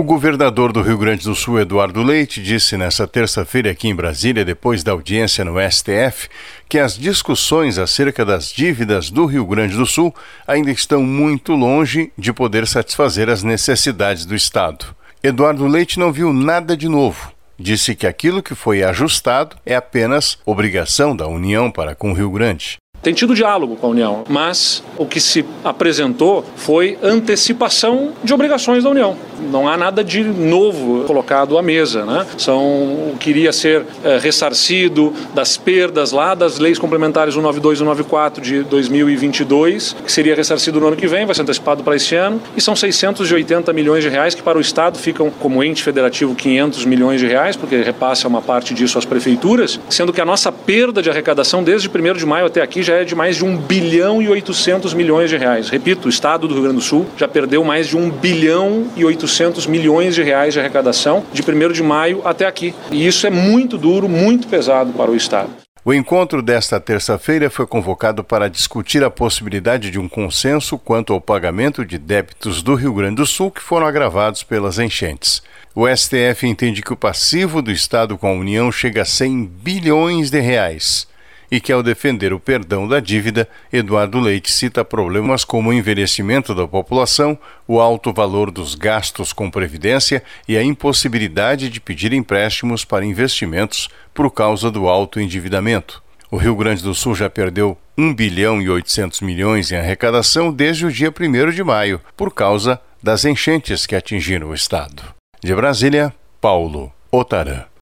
governador do Rio Grande do Sul, Eduardo Leite, disse nesta terça-feira aqui em Brasília, depois da audiência no STF, que as discussões acerca das dívidas do Rio Grande do Sul ainda estão muito longe de poder satisfazer as necessidades do Estado. Eduardo Leite não viu nada de novo. Disse que aquilo que foi ajustado é apenas obrigação da União para com o Rio Grande. Tem tido diálogo com a União, mas o que se apresentou foi antecipação de obrigações da União. Não há nada de novo colocado à mesa, né? O que iria ser ressarcido das perdas lá das leis complementares 192 e 194 de 2022, que seria ressarcido no ano que vem, vai ser antecipado para esse ano, e são 680 milhões de reais que para o Estado ficam como ente federativo 500 milhões de reais, porque repassa uma parte disso às prefeituras, sendo que a nossa perda de arrecadação desde 1º de maio até aqui já é de mais de 1 bilhão e 800 milhões de reais. Repito, o Estado do Rio Grande do Sul já perdeu mais de 1 bilhão e 800 milhões de reais de arrecadação de 1º de maio até aqui. E isso é muito duro, muito pesado para o Estado. O encontro desta terça-feira foi convocado para discutir a possibilidade de um consenso quanto ao pagamento de débitos do Rio Grande do Sul que foram agravados pelas enchentes. O STF entende que o passivo do Estado com a União chega a 100 bilhões de reais. E que, ao defender o perdão da dívida, Eduardo Leite cita problemas como o envelhecimento da população, o alto valor dos gastos com previdência e a impossibilidade de pedir empréstimos para investimentos por causa do alto endividamento. O Rio Grande do Sul já perdeu 1 bilhão e 800 milhões em arrecadação desde o dia 1º de maio, por causa das enchentes que atingiram o estado. De Brasília, Paulo Otarã.